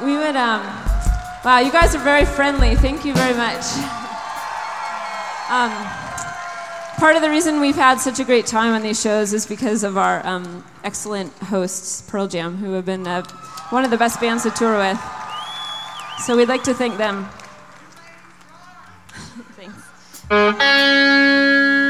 we would, wow, you guys are very friendly. Thank you very much. Part of the reason we've had such a great time on these shows is because of our excellent hosts, Pearl Jam, who have been one of the best bands to tour with. So we'd like to thank them. Thanks.